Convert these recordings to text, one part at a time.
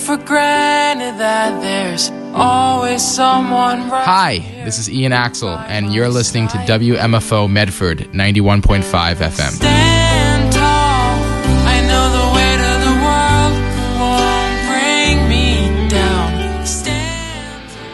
for granted that there's always someone right. Hi, this is Ian Axel, and you're listening to WMFO Medford 91.5 FM. Stand tall. I know the weight of the world won't bring me down. Stand tall.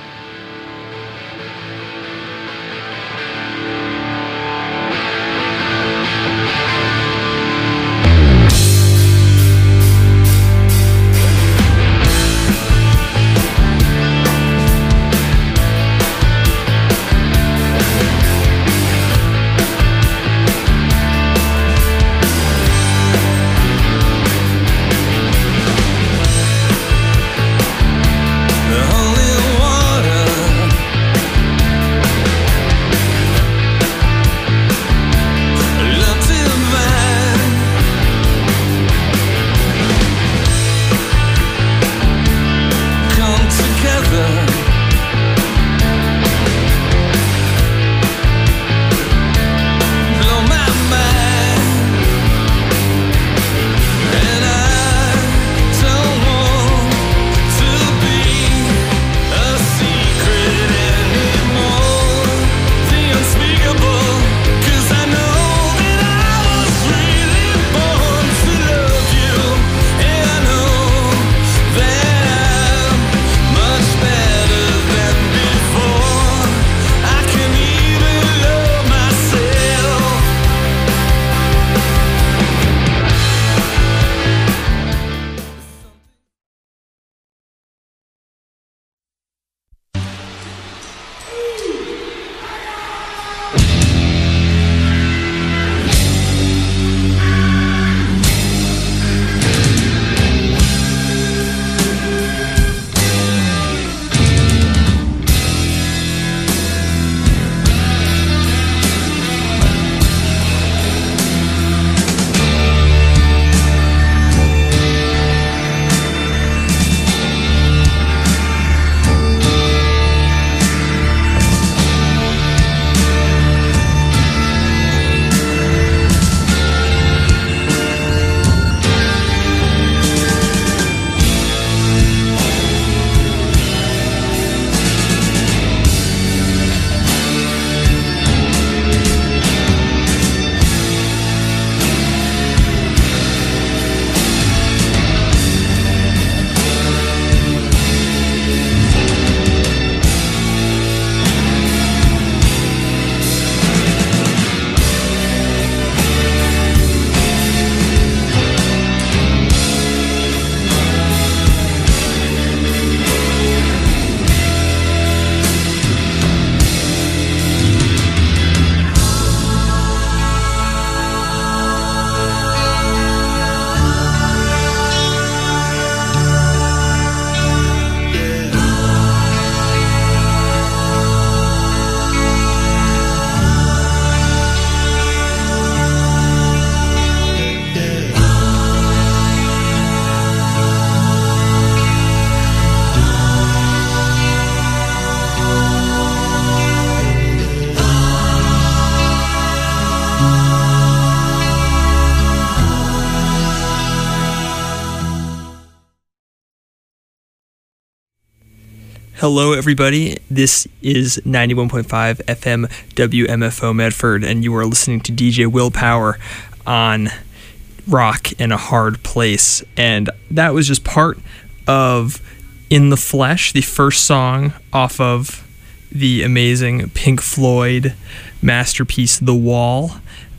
Hello, everybody. This is 91.5 FM WMFO Medford, and you are listening to DJ Willpower on Rock in a Hard Place. And that was just part of In the Flesh, the first song off of the amazing Pink Floyd masterpiece, The Wall.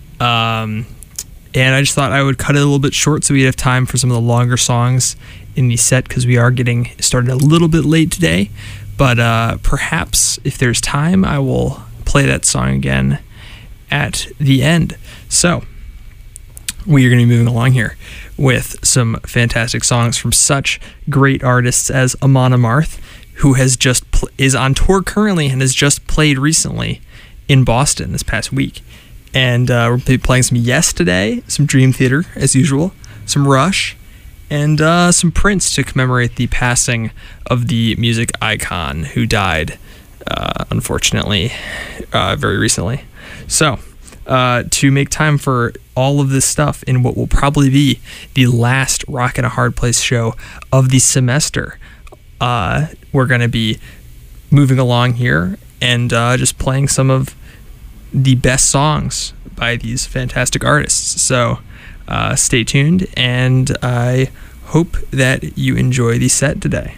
And I just thought I would cut it a little bit short so we'd have time for some of the longer songs in the set, because we are getting started a little bit late today. But perhaps if there's time, I will play that song again at the end. So we are going to be moving along here with some fantastic songs from such great artists as Amon Amarth, who has just is on tour currently and has just played recently in Boston this past week. And we're going to be playing some Yes today, some Dream Theater as usual, some Rush, and some Prince to commemorate the passing of the music icon who died, unfortunately, very recently. So to make time for all of this stuff in what will probably be the last Rock in a Hard Place show of the semester. We're going to be moving along here and just playing some of the best songs by these fantastic artists. So stay tuned, and I hope that you enjoy the set today.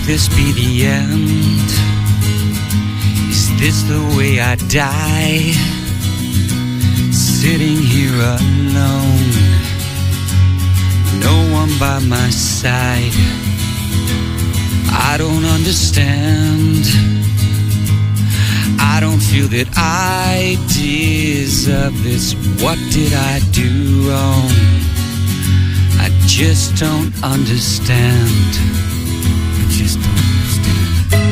this be the end? Is this the way I die? Sitting here alone, no one by my side. I don't understand. I don't feel that I deserve this. What did I do wrong? I just don't understand. I just don't understand.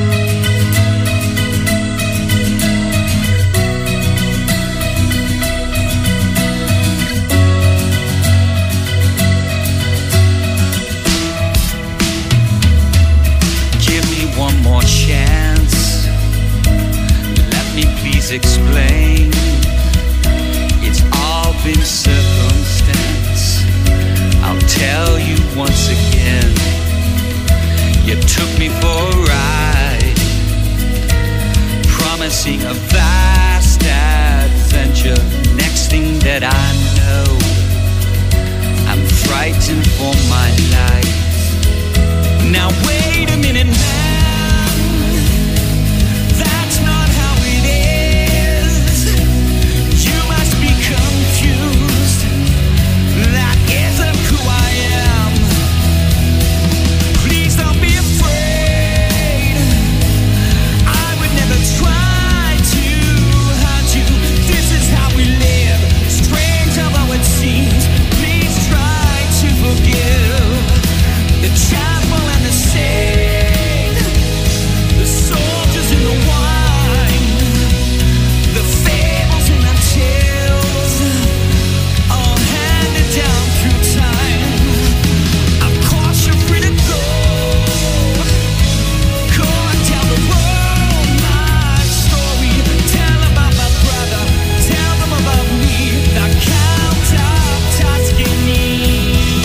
Give me one more chance. Let me please explain. It's all been circumstance. I'll tell you once again. You took me for a ride, promising a vast adventure. Next thing that I know, I'm frightened for my life. Now wait a minute, man, that's not how it is. You must be confused. That isn't who I am. Please don't be afraid. I would never try to hurt you. This is how we live. Strange although it seems. Please try to forgive the chapel and the saint, the soldiers in the wine, the fables and the tales, all handed down through time. Of course you're free to go. Go and tell the world my story. Tell about my brother. Tell them about me, the Count of Tuscany.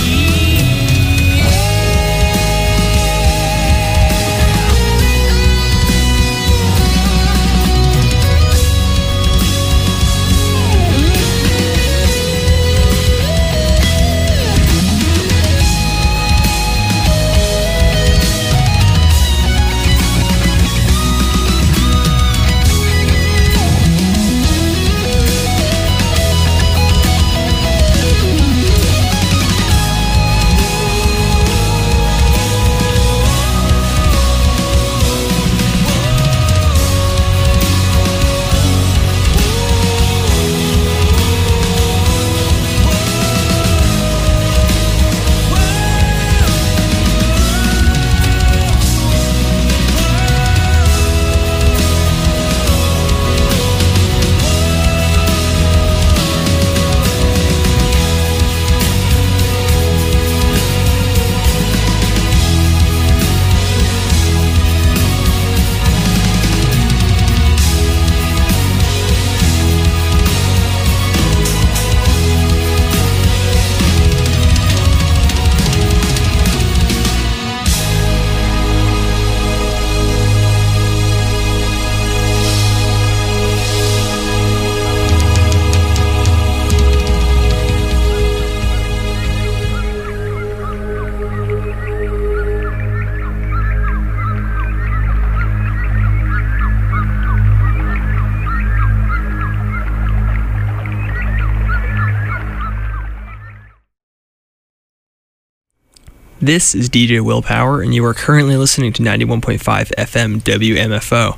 This is DJ Willpower, and you are currently listening to 91.5 FM WMFO.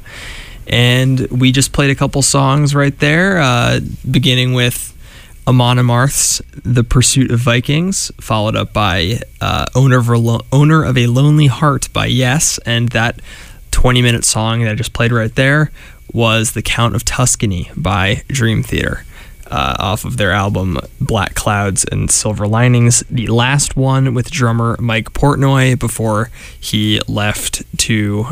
And we just played a couple songs right there, beginning with Amon Amarth's The Pursuit of Vikings, followed up by Owner of a Lonely Heart by Yes, and that 20-minute song that I just played right there was The Count of Tuscany by Dream Theater. Off of their album Black Clouds and Silver Linings, the last one with drummer Mike Portnoy before he left to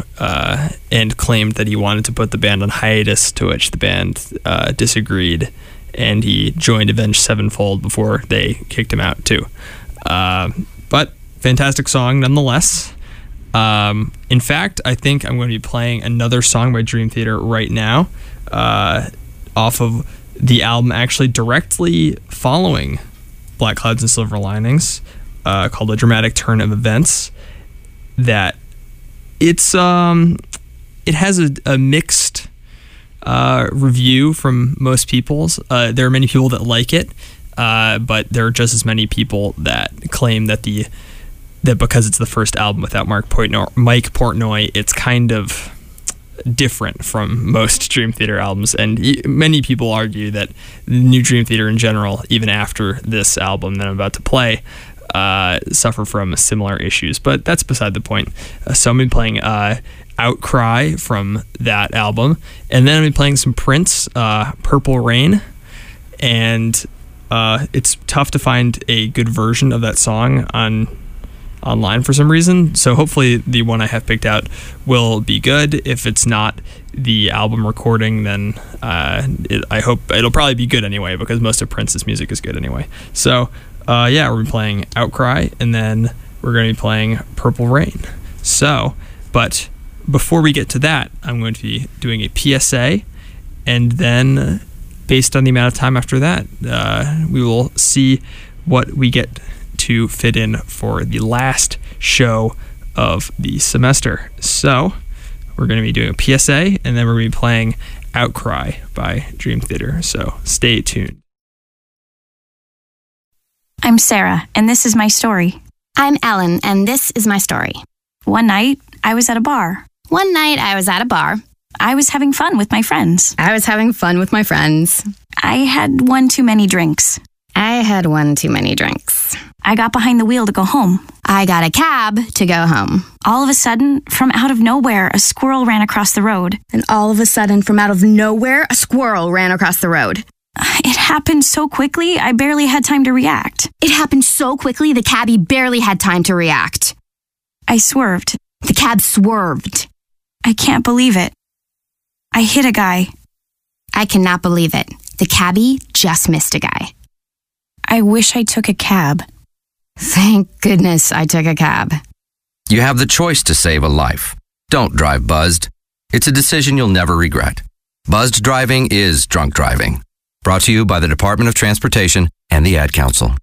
and claimed that he wanted to put the band on hiatus, to which the band disagreed, and he joined Avenged Sevenfold before they kicked him out too. But fantastic song nonetheless. In fact, I think I'm going to be playing another song by Dream Theater right now, off of the album actually directly following Black Clouds and Silver Linings, called A Dramatic Turn of Events, that It's it has a mixed review from most people. There are many people that like it, but there are just as many people that claim that because it's the first album without Mike Portnoy, it's kind of different from most Dream Theater albums. And many people argue that the new Dream Theater in general, even after this album that I'm about to play, suffer from similar issues. But that's beside the point. So I'm going to be playing Outcry from that album, and then I'm going to be playing some Prince, Purple Rain. And it's tough to find a good version of that song online for some reason, so hopefully the one I have picked out will be good. If it's not the album recording, then I hope it'll probably be good anyway, because most of Prince's music is good anyway. So yeah, we're playing Outcry, and then we're going to be playing Purple Rain. So, but before we get to that, I'm going to be doing a PSA, and then based on the amount of time after that, we will see what we get to fit in for the last show of the semester. So we're going to be doing a PSA, and then we're going to be playing Outcry by Dream Theater. So stay tuned. I'm Sarah, and this is my story. I'm Ellen, and this is my story. One night, I was at a bar. One night, I was at a bar. I was having fun with my friends. I was having fun with my friends. I had one too many drinks. I had one too many drinks. I got behind the wheel to go home. I got a cab to go home. All of a sudden, from out of nowhere, a squirrel ran across the road. And all of a sudden, from out of nowhere, a squirrel ran across the road. It happened so quickly, I barely had time to react. It happened so quickly, the cabbie barely had time to react. I swerved. The cab swerved. I can't believe it. I hit a guy. I cannot believe it. The cabbie just missed a guy. I wish I took a cab. Thank goodness I took a cab. You have the choice to save a life. Don't drive buzzed. It's a decision you'll never regret. Buzzed driving is drunk driving. Brought to you by the Department of Transportation and the Ad Council.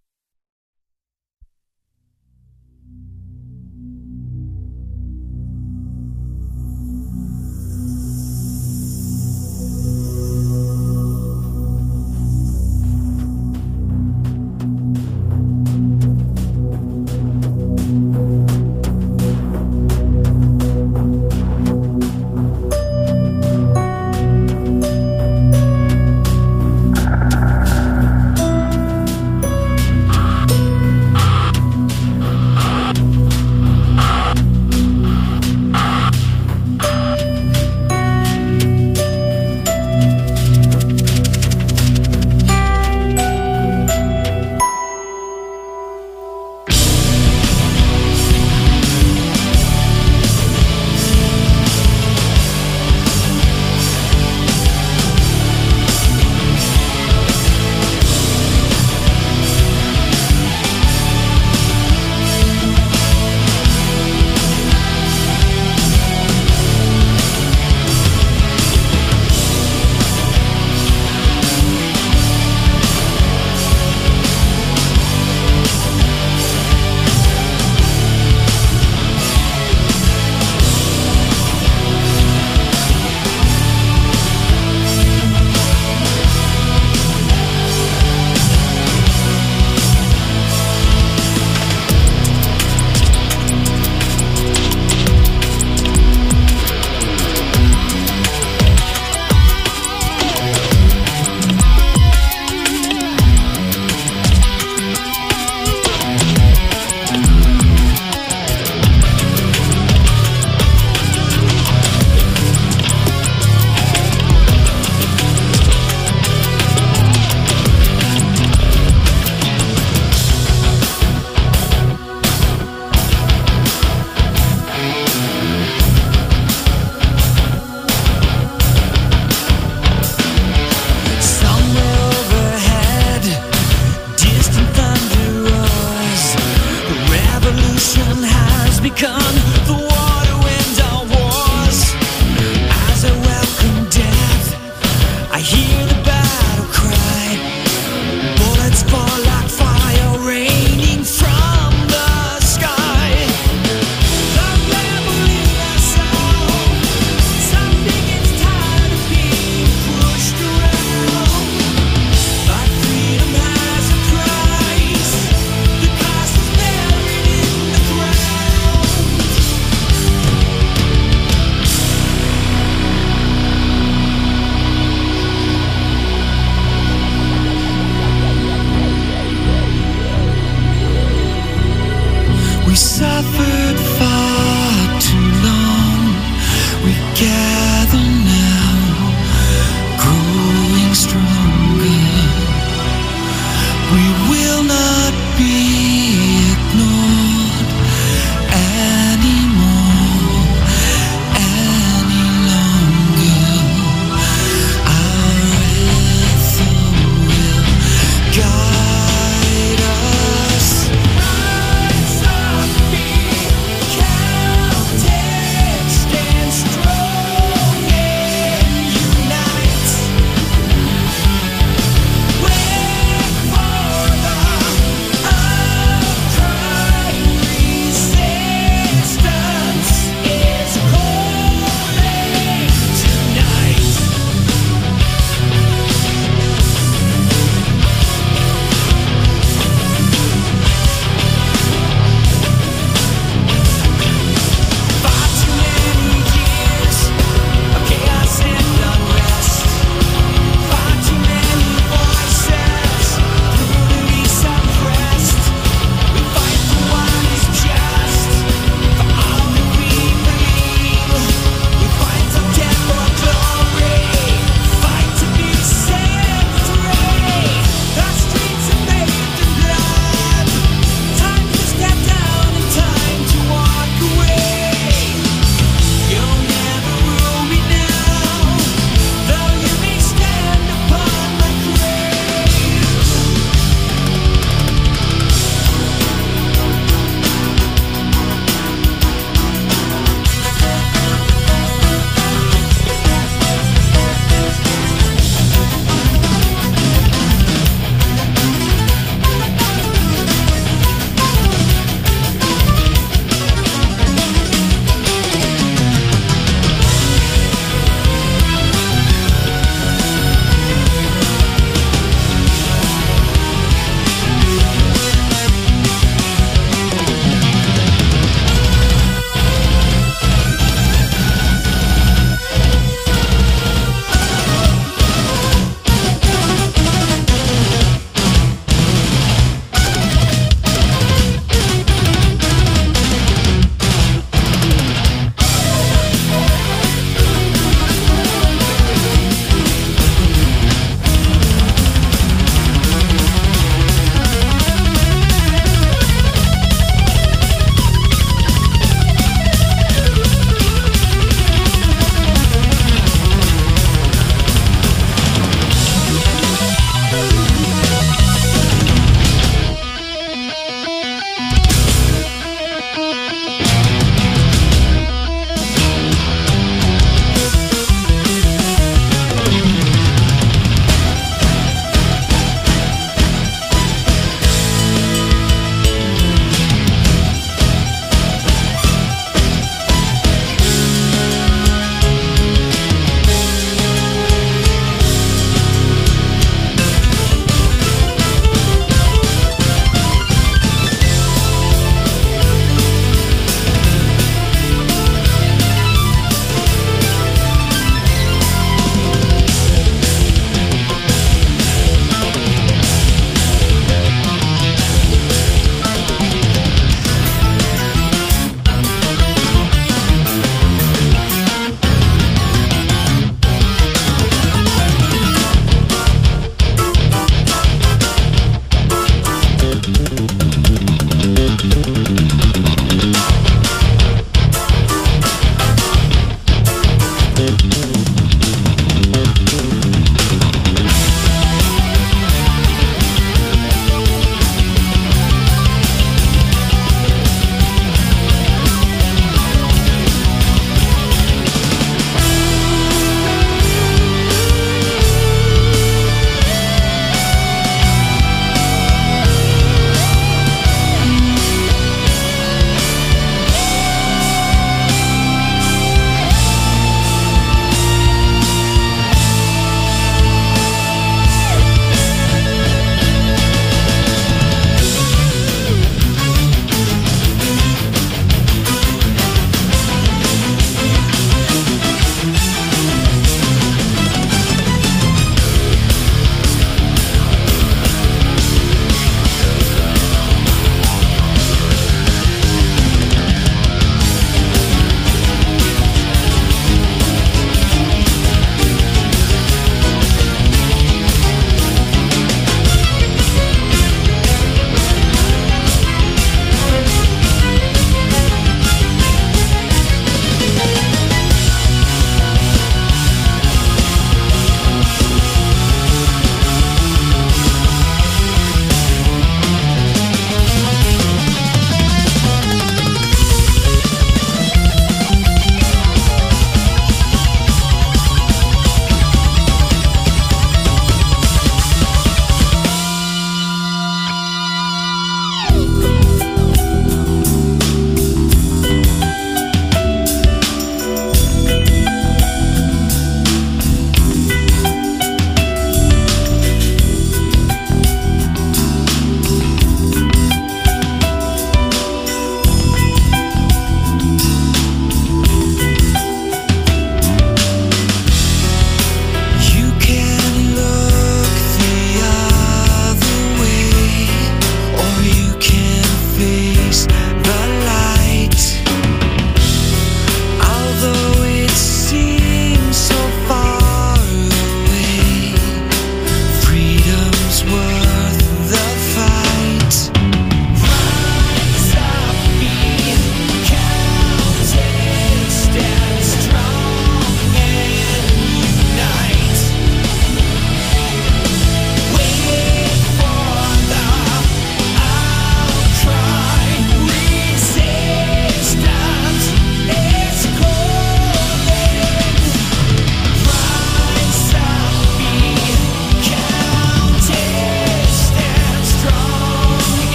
We suffered far too long. We gather now, growing stronger. We will not be ignored anymore, any longer. Our anthem will guide us. Rise up, be counted, stand strong.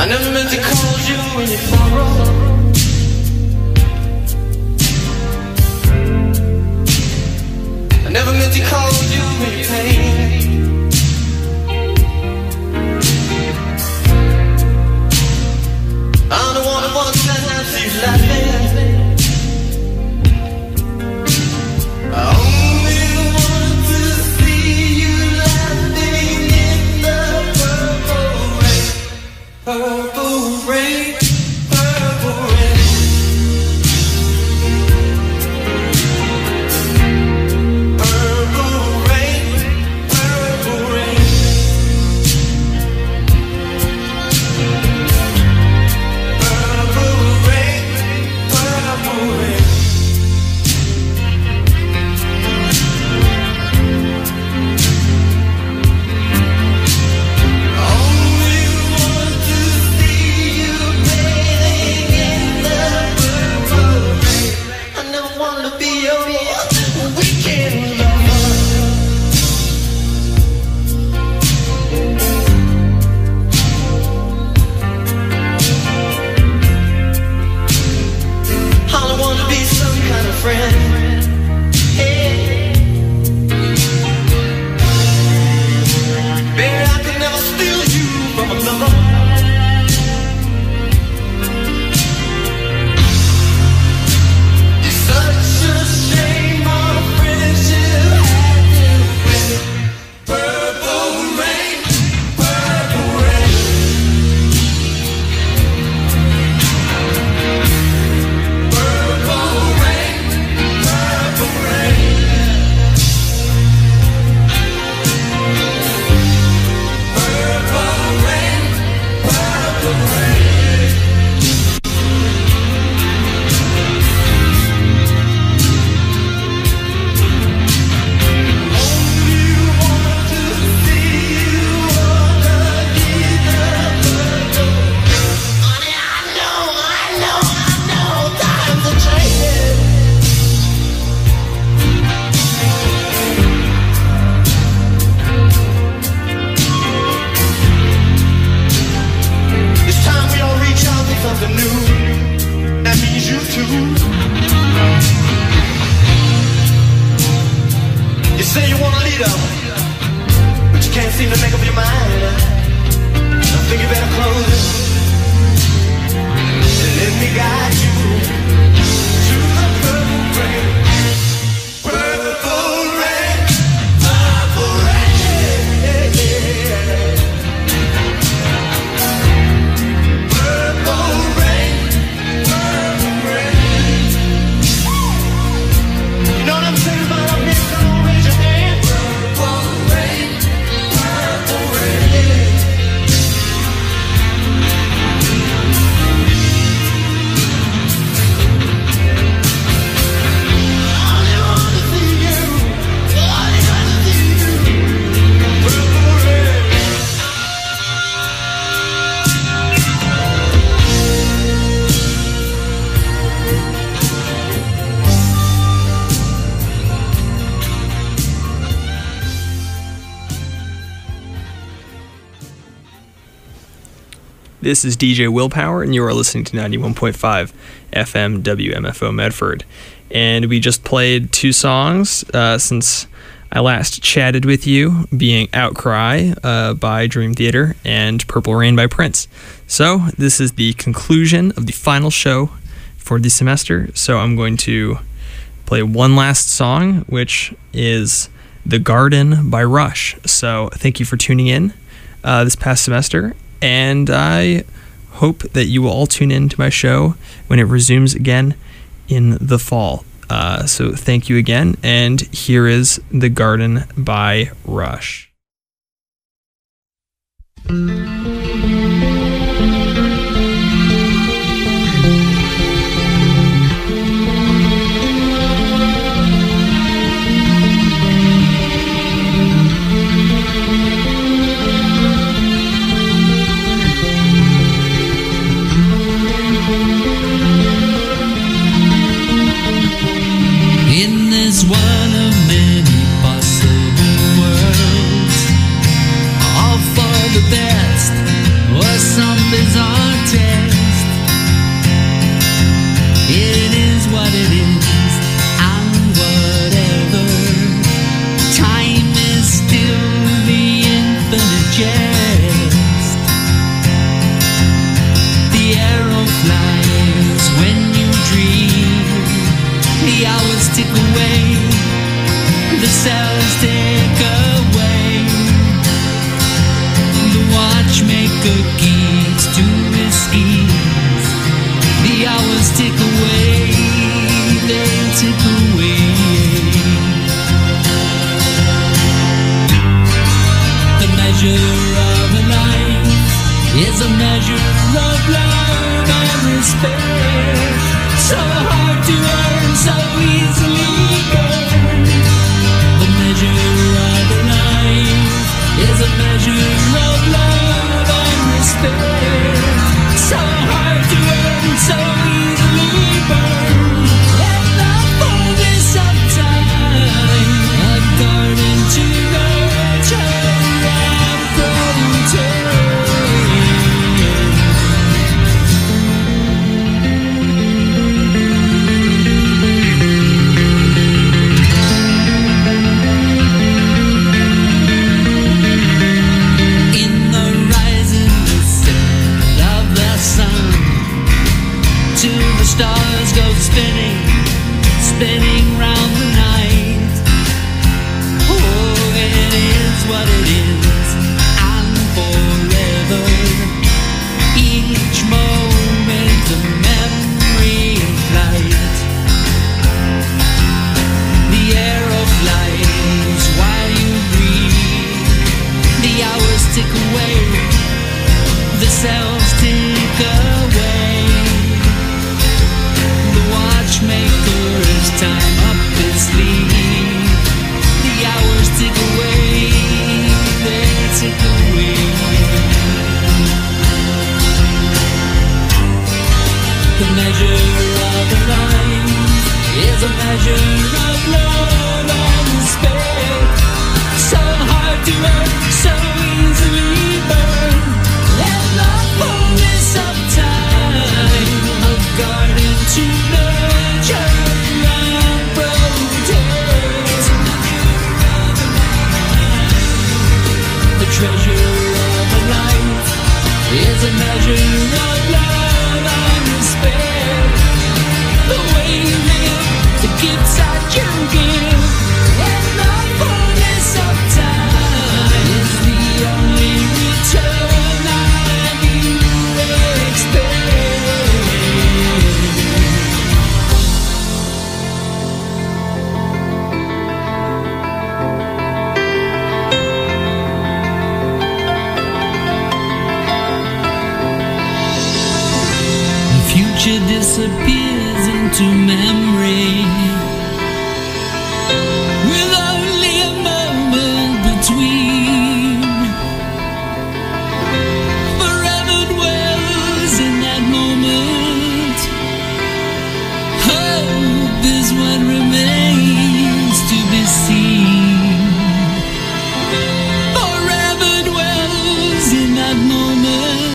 I never meant to call you when you sorrow. I never meant to call you when you pain. I'm the one who wants to see you laughing. I only want to see you laughing in the purple rain. Purple rain, purple rain. Purple rain, purple rain. Purple rain, purple rain. Only want to see you bathing in the purple rain. I never wanna be your weekend lover. I don't wanna be some kind of friend. Hey. Baby, I could never steal you from another. It's such a shame our friendship had to end. Purple rain, purple rain. Purple rain, purple rain. Purple rain, purple rain. Only want to see you underneath the purple. Honey, I know, times are changing. It's time we all reach out for something new. That means you too. You say you want a leader, but you can't seem to make up your mind. I think you better close it and let me guide you to the purple rain. Purple rain, purple rain. Purple rain, purple rain. You know what I'm saying about our men? Come on, raise your hand. Purple rain, purple rain. I only want to see you. I only want to see you. Purple rain. This is DJ Willpower, and you are listening to 91.5 FM WMFO Medford. And we just played two songs since I last chatted with you, being Outcry by Dream Theater and Purple Rain by Prince. So this is the conclusion of the final show for the semester. So I'm going to play one last song, which is The Garden by Rush. So thank you for tuning in this past semester. And I hope that you will all tune in to my show when it resumes again in the fall. So thank you again, and here is The Garden by Rush. In this one of many possible worlds, all for the best. numbers are test. It is what it is, and whatever. Time is still the infinite jest. The arrow flies when you dream. The hours tick away, the cells tick away. The watchmaker keeps to his schemes. The hours tick away, they tick away. The measure of a life is a measure of love and respect. So hard to earn, so easily gone. The measure of a life is a measure of love and respect. So hard to earn, so easily burn. Let the fullness of time, a garden to nurture and protect. Stars go spinning, spinning round the night. Oh, it is what it is, and forever. Each moment a memory in flight. The arrow flies while you breathe. The hours tick away, the cells tick away. Watchmaker's time up his sleeve. The hours tick away, they tick away. The measure of a life is a measure of love and respect. So hard to earn, so easily burn. Let the fullness of time, a garden to nurture and protect. The treasure of a life is a measure of love and respect. The way you live, the gifts that you give, and the fullness of time is the only return that you expect. Future disappears into memory.